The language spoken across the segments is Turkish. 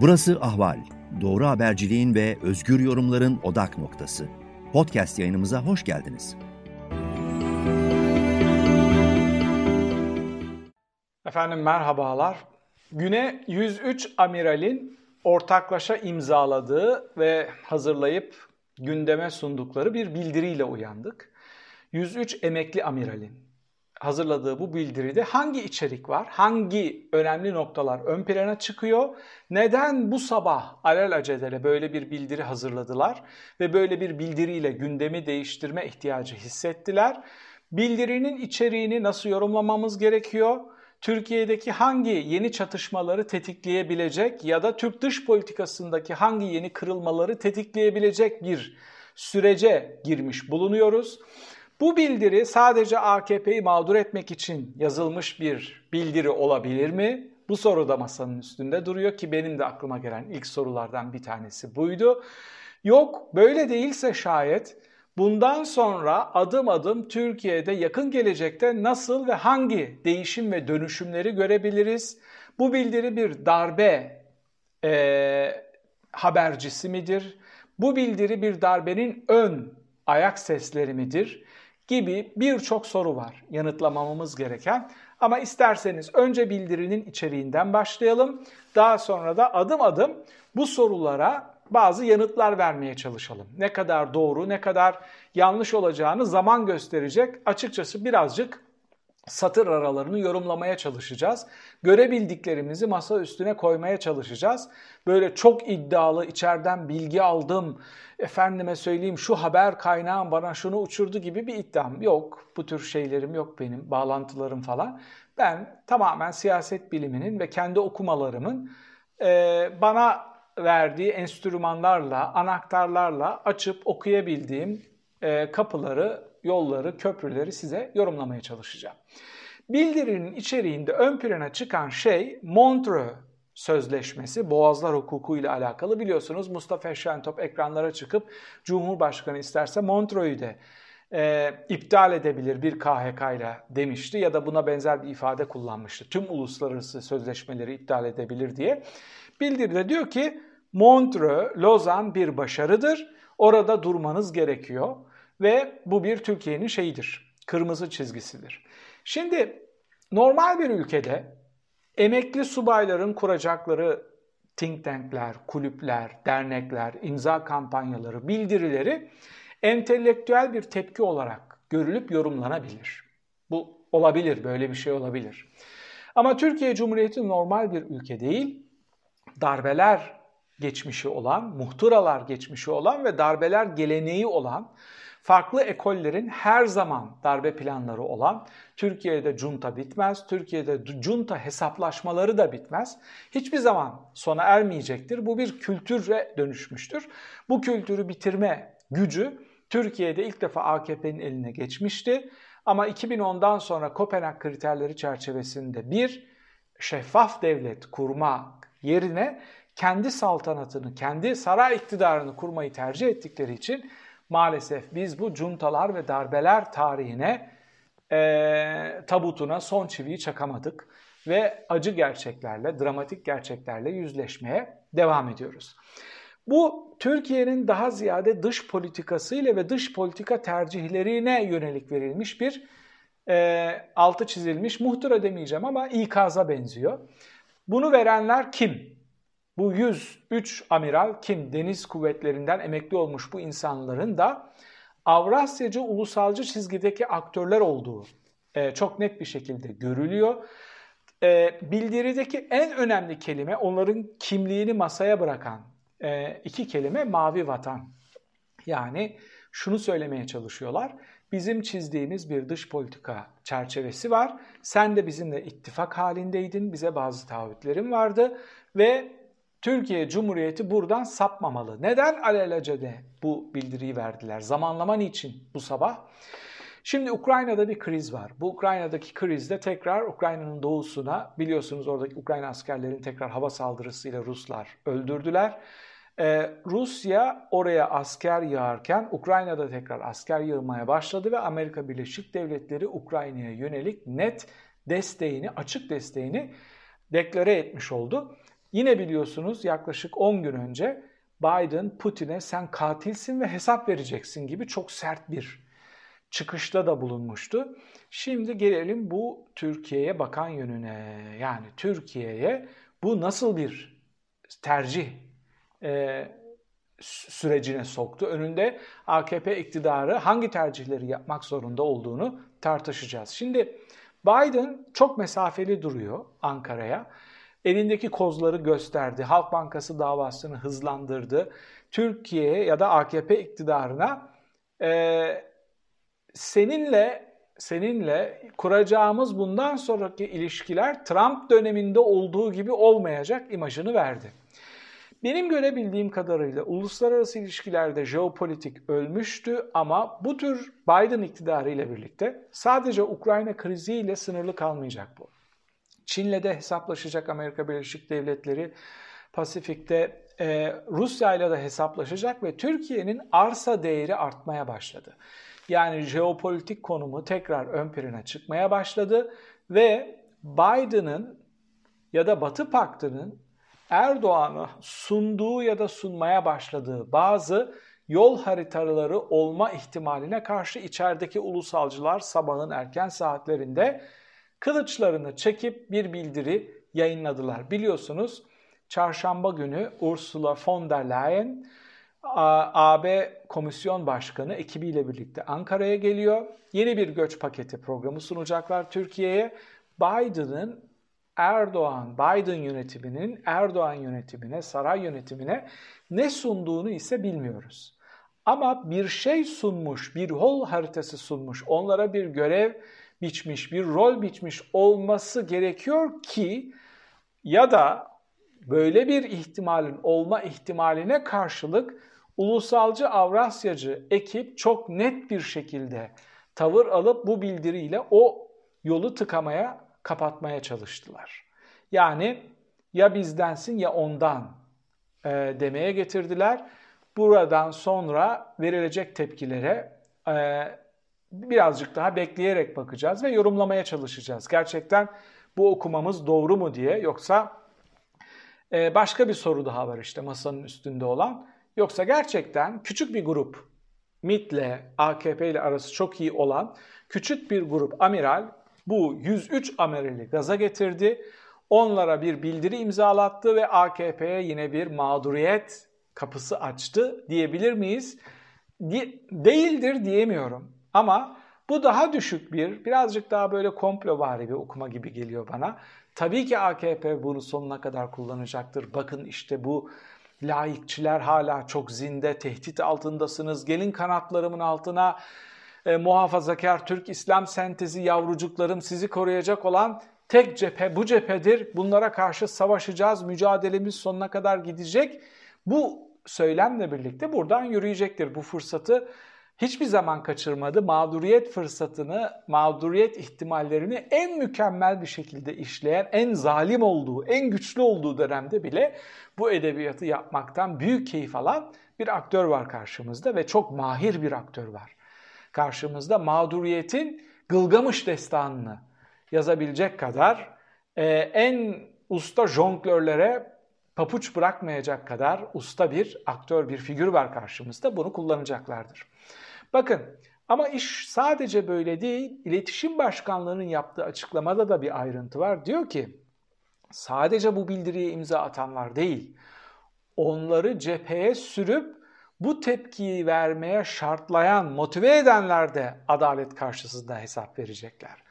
Burası Ahval. Doğru haberciliğin ve özgür yorumların odak noktası. Podcast yayınımıza hoş geldiniz. Efendim merhabalar. Güne 103 amiralin ortaklaşa imzaladığı ve hazırlayıp gündeme sundukları bir bildiriyle uyandık. 103 emekli amiralin hazırladığı bu bildiride hangi içerik var, hangi önemli noktalar ön plana çıkıyor, neden bu sabah alelacele böyle bir bildiri hazırladılar ve böyle bir bildiriyle gündemi değiştirme ihtiyacı hissettiler, bildirinin içeriğini nasıl yorumlamamız gerekiyor, Türkiye'deki hangi yeni çatışmaları tetikleyebilecek ya da Türk dış politikasındaki hangi yeni kırılmaları tetikleyebilecek bir sürece girmiş bulunuyoruz. Bu bildiri sadece AKP'yi mağdur etmek için yazılmış bir bildiri olabilir mi? Bu soru da masanın üstünde duruyor ki benim de aklıma gelen ilk sorulardan bir tanesi buydu. Yok, böyle değilse şayet bundan sonra adım adım Türkiye'de yakın gelecekte nasıl ve hangi değişim ve dönüşümleri görebiliriz? Bu bildiri bir darbe habercisi midir? Bu bildiri bir darbenin ön ayak sesleri midir? Gibi birçok soru var yanıtlamamız gereken. Ama isterseniz önce bildirinin içeriğinden başlayalım. Daha sonra da adım adım bu sorulara bazı yanıtlar vermeye çalışalım. Ne kadar doğru, ne kadar yanlış olacağını zaman gösterecek. Açıkçası birazcık satır aralarını yorumlamaya çalışacağız. Görebildiklerimizi masa üstüne koymaya çalışacağız. Böyle çok iddialı, içeriden bilgi aldım, efendime söyleyeyim şu haber kaynağım bana şunu uçurdu gibi bir iddiam yok. Bu tür şeylerim yok benim, bağlantılarım falan. Ben tamamen siyaset biliminin ve kendi okumalarımın bana verdiği enstrümanlarla, anahtarlarla açıp okuyabildiğim kapıları, yolları, köprüleri size yorumlamaya çalışacağım. Bildirinin içeriğinde ön plana çıkan şey Montreux Sözleşmesi, Boğazlar Hukuku ile alakalı. Biliyorsunuz Mustafa Şentop ekranlara çıkıp Cumhurbaşkanı isterse Montreux'u de iptal edebilir bir KHK ile demişti ya da buna benzer bir ifade kullanmıştı. Tüm uluslararası sözleşmeleri iptal edebilir diye. Bildiride diyor ki Montreux, Lozan bir başarıdır. Orada durmanız gerekiyor ve bu bir Türkiye'nin şeyidir, kırmızı çizgisidir. Şimdi normal bir ülkede emekli subayların kuracakları think tankler, kulüpler, dernekler, imza kampanyaları, bildirileri entelektüel bir tepki olarak görülüp yorumlanabilir. Bu olabilir, böyle bir şey olabilir. Ama Türkiye Cumhuriyeti normal bir ülke değil, darbeler geçmişi olan, muhtıralar geçmişi olan ve darbeler geleneği olan, farklı ekollerin her zaman darbe planları olan, Türkiye'de junta bitmez, Türkiye'de junta hesaplaşmaları da bitmez. Hiçbir zaman sona ermeyecektir. Bu bir kültüre dönüşmüştür. Bu kültürü bitirme gücü Türkiye'de ilk defa AKP'nin eline geçmişti. Ama 2010'dan sonra Kopenhag kriterleri çerçevesinde bir şeffaf devlet kurmak yerine kendi saltanatını, kendi saray iktidarını kurmayı tercih ettikleri için maalesef biz bu juntalar ve darbeler tarihine, tabutuna son çiviyi çakamadık ve acı gerçeklerle, dramatik gerçeklerle yüzleşmeye devam ediyoruz. Bu Türkiye'nin daha ziyade dış politikasıyla ve dış politika tercihlerine yönelik verilmiş bir altı çizilmiş, muhtıra demeyeceğim ama ikaza benziyor. Bunu verenler kim? Bu 103 amiral kim? Deniz kuvvetlerinden emekli olmuş bu insanların da Avrasyacı ulusalcı çizgideki aktörler olduğu çok net bir şekilde görülüyor. Bildirideki en önemli kelime, onların kimliğini masaya bırakan iki kelime mavi vatan. Yani şunu söylemeye çalışıyorlar. Bizim çizdiğimiz bir dış politika çerçevesi var. Sen de bizimle ittifak halindeydin. Bize bazı taahhütlerin vardı ve Türkiye Cumhuriyeti buradan sapmamalı. Neden alelacele bu bildiriyi verdiler? Zamanlama niçin bu sabah? Şimdi Ukrayna'da bir kriz var. Bu Ukrayna'daki krizde tekrar Ukrayna'nın doğusuna, biliyorsunuz oradaki Ukrayna askerlerini tekrar hava saldırısıyla Ruslar öldürdüler. Rusya oraya asker yağarken Ukrayna'da tekrar asker yığmaya başladı ve Amerika Birleşik Devletleri Ukrayna'ya yönelik net desteğini, açık desteğini deklare etmiş oldu. Yine biliyorsunuz yaklaşık 10 gün önce Biden Putin'e sen katilsin ve hesap vereceksin gibi çok sert bir çıkışta da bulunmuştu. Şimdi gelelim bu Türkiye'ye bakan yönüne. Yani Türkiye'ye bu nasıl bir tercih sürecine soktu? Önünde AKP iktidarı hangi tercihleri yapmak zorunda olduğunu tartışacağız. Şimdi Biden çok mesafeli duruyor Ankara'ya. Elindeki kozları gösterdi. Halk Bankası davasını hızlandırdı. Türkiye'ye ya da AKP iktidarına seninle kuracağımız bundan sonraki ilişkiler Trump döneminde olduğu gibi olmayacak imajını verdi. Benim görebildiğim kadarıyla uluslararası ilişkilerde jeopolitik ölmüştü ama bu tür Biden iktidarı ile birlikte sadece Ukrayna kriziyle sınırlı kalmayacak bu. Çin'le de hesaplaşacak Amerika Birleşik Devletleri, Pasifik'te Rusya ile de hesaplaşacak ve Türkiye'nin arsa değeri artmaya başladı. Yani jeopolitik konumu tekrar ön plana çıkmaya başladı ve Biden'ın ya da Batı Paktı'nın Erdoğan'a sunduğu ya da sunmaya başladığı bazı yol haritaları olma ihtimaline karşı içerideki ulusalcılar sabahın erken saatlerinde kılıçlarını çekip bir bildiri yayınladılar. Biliyorsunuz çarşamba günü Ursula von der Leyen AB Komisyon Başkanı ekibiyle birlikte Ankara'ya geliyor. Yeni bir göç paketi programı sunacaklar Türkiye'ye. Biden yönetiminin Erdoğan yönetimine, saray yönetimine ne sunduğunu ise bilmiyoruz. Ama bir şey sunmuş, bir yol haritası sunmuş, onlara bir görev biçmiş, bir rol biçmiş olması gerekiyor ki ya da böyle bir ihtimalin olma ihtimaline karşılık ulusalcı Avrasyacı ekip çok net bir şekilde tavır alıp bu bildiriyle o yolu tıkamaya, kapatmaya çalıştılar. Yani ya bizdensin ya ondan demeye getirdiler. Buradan sonra verilecek tepkilere birazcık daha bekleyerek bakacağız ve yorumlamaya çalışacağız. Gerçekten bu okumamız doğru mu diye, yoksa başka bir soru daha var işte masanın üstünde olan. Yoksa gerçekten küçük bir grup, MİT'le, AKP ile arası çok iyi olan küçük bir grup amiral bu 103 amirali gaza getirdi. Onlara bir bildiri imzalattı ve AKP'ye yine bir mağduriyet kapısı açtı diyebilir miyiz? Değildir diyemiyorum. Ama bu daha düşük birazcık daha böyle komplovari bir okuma gibi geliyor bana. Tabii ki AKP bunu sonuna kadar kullanacaktır. Bakın işte bu laikçiler hala çok zinde, tehdit altındasınız. Gelin kanatlarımın altına, muhafazakar Türk İslam sentezi yavrucuklarım, sizi koruyacak olan tek cephe bu cephedir. Bunlara karşı savaşacağız, mücadelemiz sonuna kadar gidecek. Bu söylemle birlikte buradan yürüyecektir. Bu fırsatı hiçbir zaman kaçırmadı. Mağduriyet fırsatını, mağduriyet ihtimallerini en mükemmel bir şekilde işleyen, en zalim olduğu, en güçlü olduğu dönemde bile bu edebiyatı yapmaktan büyük keyif alan bir aktör var karşımızda ve çok mahir bir aktör var. Karşımızda mağduriyetin Gılgamış destanını yazabilecek kadar en usta jonglörlere papuç bırakmayacak kadar usta bir aktör, bir figür var karşımızda. Bunu kullanacaklardır. Bakın ama iş sadece böyle değil. İletişim Başkanlığı'nın yaptığı açıklamada da bir ayrıntı var. Diyor ki sadece bu bildiriye imza atanlar değil, onları cepheye sürüp bu tepkiyi vermeye şartlayan, motive edenler de adalet karşısında hesap verecekler.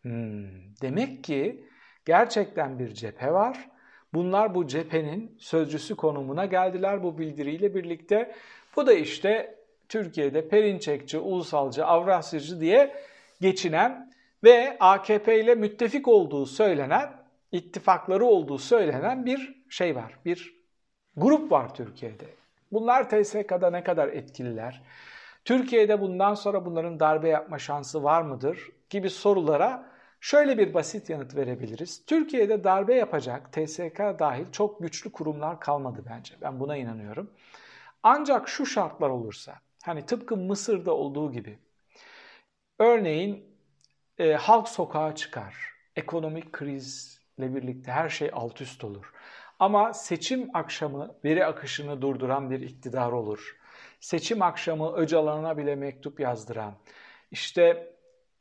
Demek ki gerçekten bir cephe var. Bunlar bu cephenin sözcüsü konumuna geldiler bu bildiriyle birlikte. Bu da işte Türkiye'de Perinçekçi, ulusalcı, Avrasyacı diye geçinen ve AKP ile müttefik olduğu söylenen, ittifakları olduğu söylenen bir şey var. Bir grup var Türkiye'de. Bunlar TSK'da ne kadar etkililer? Türkiye'de bundan sonra bunların darbe yapma şansı var mıdır? Gibi sorulara şöyle bir basit yanıt verebiliriz. Türkiye'de darbe yapacak TSK dahil çok güçlü kurumlar kalmadı bence. Ben buna inanıyorum. Ancak şu şartlar olursa, hani tıpkı Mısır'da olduğu gibi, örneğin halk sokağa çıkar, ekonomik krizle birlikte her şey alt üst olur. Ama seçim akşamı veri akışını durduran bir iktidar olur. Seçim akşamı Öcalan'a bile mektup yazdıran, işte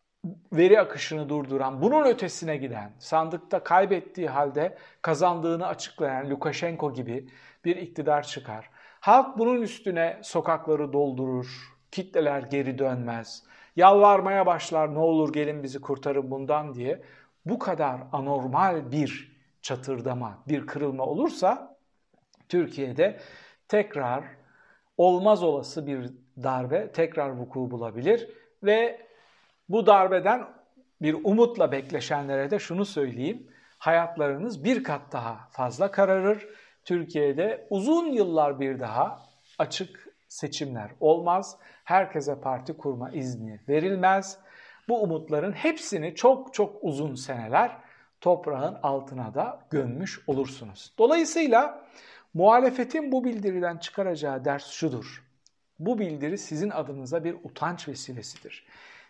veri akışını durduran, bunun ötesine giden, sandıkta kaybettiği halde kazandığını açıklayan Lukashenko gibi bir iktidar çıkar. Halk bunun üstüne sokakları doldurur, kitleler geri dönmez, yalvarmaya başlar, ne olur gelin bizi kurtarın bundan diye. Bu kadar anormal bir çatırdama, bir kırılma olursa Türkiye'de tekrar olmaz olası bir darbe tekrar vuku bulabilir ve bu darbeden bir umutla bekleşenlere de şunu söyleyeyim, hayatlarınız bir kat daha fazla kararır. Türkiye'de uzun yıllar bir daha açık seçimler olmaz. Herkese parti kurma izni verilmez. Bu umutların hepsini çok çok uzun seneler toprağın altına da gömmüş olursunuz. Dolayısıyla muhalefetin bu bildiriden çıkaracağı ders şudur. Bu bildiri sizin adınıza bir utanç vesilesidir.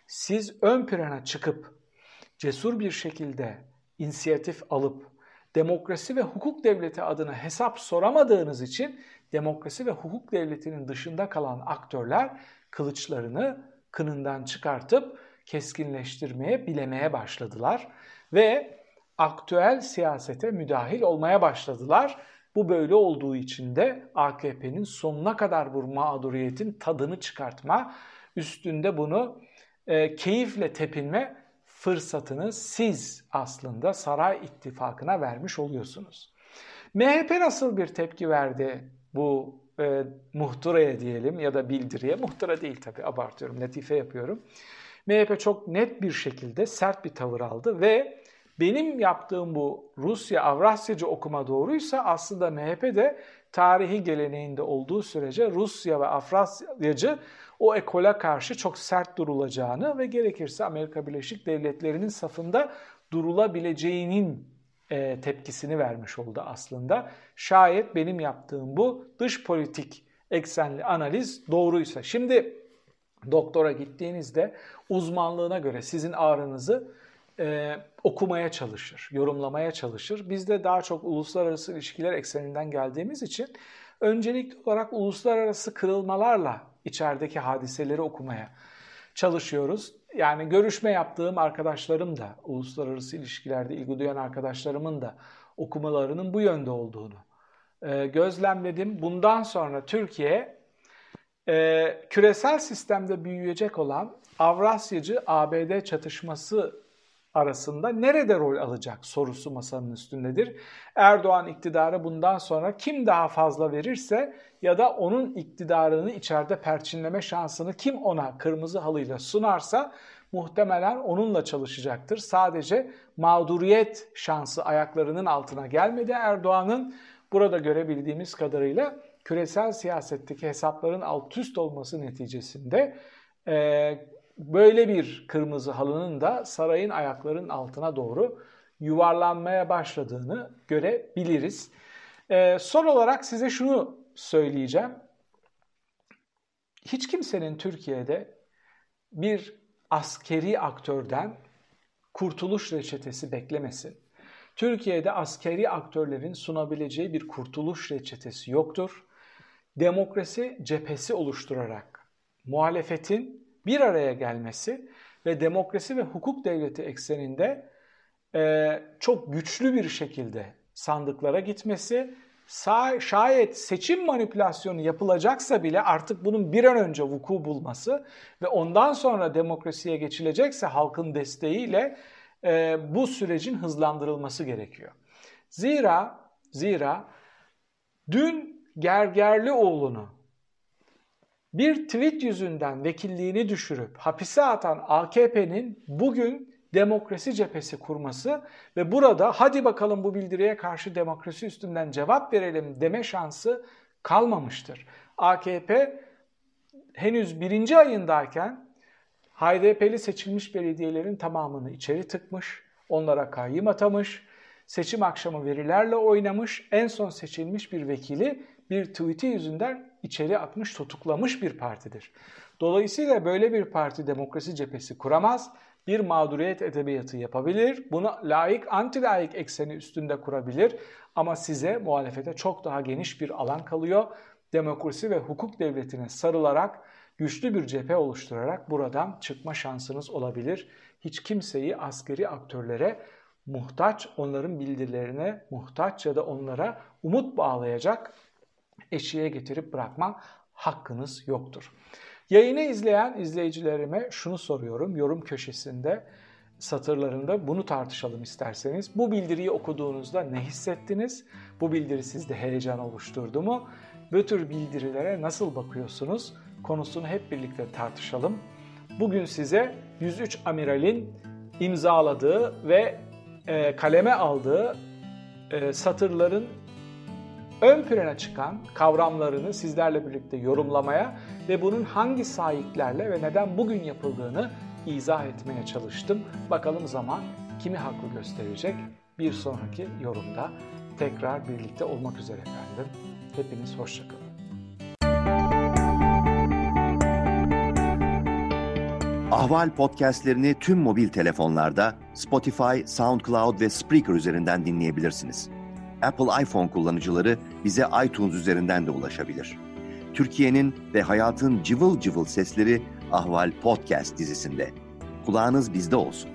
Siz ön plana çıkıp cesur bir şekilde inisiyatif alıp demokrasi ve hukuk devleti adına hesap soramadığınız için demokrasi ve hukuk devletinin dışında kalan aktörler kılıçlarını kınından çıkartıp keskinleştirmeye, bilemeye başladılar ve aktüel siyasete müdahil olmaya başladılar. Bu böyle olduğu için de AKP'nin sonuna kadar bu mağduriyetin tadını çıkartma, üstünde bunu keyifle tepinme fırsatını siz aslında Saray İttifakı'na vermiş oluyorsunuz. MHP nasıl bir tepki verdi bu muhtıraya diyelim ya da bildiriye? Muhtıra değil tabii, abartıyorum, latife yapıyorum. MHP çok net bir şekilde sert bir tavır aldı ve benim yaptığım bu Rusya-Avrasyacı okuma doğruysa aslında MHP de tarihi geleneğinde olduğu sürece Rusya ve Avrasyacı o ekole karşı çok sert durulacağını ve gerekirse Amerika Birleşik Devletleri'nin safında durulabileceğinin tepkisini vermiş oldu aslında. Şayet benim yaptığım bu dış politik eksenli analiz doğruysa. Şimdi doktora gittiğinizde uzmanlığına göre sizin ağrınızı okumaya çalışır, yorumlamaya çalışır. Biz de daha çok uluslararası ilişkiler ekseninden geldiğimiz için öncelikli olarak uluslararası kırılmalarla içerideki hadiseleri okumaya çalışıyoruz. Yani görüşme yaptığım arkadaşlarım da, uluslararası ilişkilerde ilgi duyan arkadaşlarımın da okumalarının bu yönde olduğunu gözlemledim. Bundan sonra Türkiye küresel sistemde büyüyecek olan Avrasyacı-ABD çatışması arasında nerede rol alacak sorusu masanın üstündedir. Erdoğan iktidarı bundan sonra kim daha fazla verirse ya da onun iktidarını içeride perçinleme şansını kim ona kırmızı halıyla sunarsa muhtemelen onunla çalışacaktır. Sadece mağduriyet şansı ayaklarının altına gelmedi Erdoğan'ın. Burada görebildiğimiz kadarıyla küresel siyasetteki hesapların alt üst olması neticesinde böyle bir kırmızı halının da sarayın ayaklarının altına doğru yuvarlanmaya başladığını görebiliriz. Son olarak size şunu söyleyeceğim. Hiç kimsenin Türkiye'de bir askeri aktörden kurtuluş reçetesi beklemesin. Türkiye'de askeri aktörlerin sunabileceği bir kurtuluş reçetesi yoktur. Demokrasi cephesi oluşturarak muhalefetin bir araya gelmesi ve demokrasi ve hukuk devleti ekseninde çok güçlü bir şekilde sandıklara gitmesi, şayet seçim manipülasyonu yapılacaksa bile artık bunun bir an önce vuku bulması ve ondan sonra demokrasiye geçilecekse halkın desteğiyle bu sürecin hızlandırılması gerekiyor. Zira dün Gergerlioğlu'nu bir tweet yüzünden vekilliğini düşürüp hapise atan AKP'nin bugün demokrasi cephesi kurması ve burada hadi bakalım bu bildiriye karşı demokrasi üstünden cevap verelim deme şansı kalmamıştır. AKP henüz 1. ayındayken HDP'li seçilmiş belediyelerin tamamını içeri tıkmış, onlara kayyım atamış, seçim akşamı verilerle oynamış, en son seçilmiş bir vekili bir tweet'i yüzünden içeri atmış, tutuklamış bir partidir. Dolayısıyla böyle bir parti demokrasi cephesi kuramaz. bir mağduriyet edebiyatı yapabilir. Bunu laik, anti-laik ekseni üstünde kurabilir. Ama size muhalefete çok daha geniş bir alan kalıyor. Demokrasi ve hukuk devletine sarılarak, güçlü bir cephe oluşturarak buradan çıkma şansınız olabilir. Hiç kimseyi askeri aktörlere muhtaç, onların bildirilerine muhtaç ya da onlara umut bağlayacak eşiğe getirip bırakma hakkınız yoktur. Yayını izleyen izleyicilerime şunu soruyorum. Yorum köşesinde, satırlarında bunu tartışalım isterseniz. Bu bildiriyi okuduğunuzda ne hissettiniz? Bu bildiri sizde heyecan oluşturdu mu? Bu tür bildirilere nasıl bakıyorsunuz? Konusunu hep birlikte tartışalım. Bugün size 103 amiralin imzaladığı ve kaleme aldığı satırların ön plana çıkan kavramlarını sizlerle birlikte yorumlamaya ve bunun hangi sahiplerle ve neden bugün yapıldığını izah etmeye çalıştım. Bakalım zaman kimi haklı gösterecek? Bir sonraki yorumda tekrar birlikte olmak üzere efendim. Hepiniz hoşça kalın. Ahval podcastlerini tüm mobil telefonlarda Spotify, SoundCloud ve Spreaker üzerinden dinleyebilirsiniz. Apple iPhone kullanıcıları bize iTunes üzerinden de ulaşabilir. Türkiye'nin ve hayatın cıvıl cıvıl sesleri Ahval Podcast dizisinde. Kulağınız bizde olsun.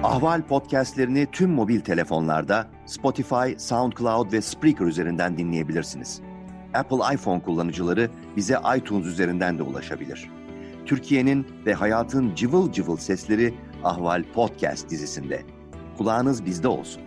Ahval podcastlerini tüm mobil telefonlarda Spotify, SoundCloud ve Spreaker üzerinden dinleyebilirsiniz. Apple iPhone kullanıcıları bize iTunes üzerinden de ulaşabilir. Türkiye'nin ve hayatın cıvıl cıvıl sesleri Ahval Podcast dizisinde. Kulağınız bizde olsun.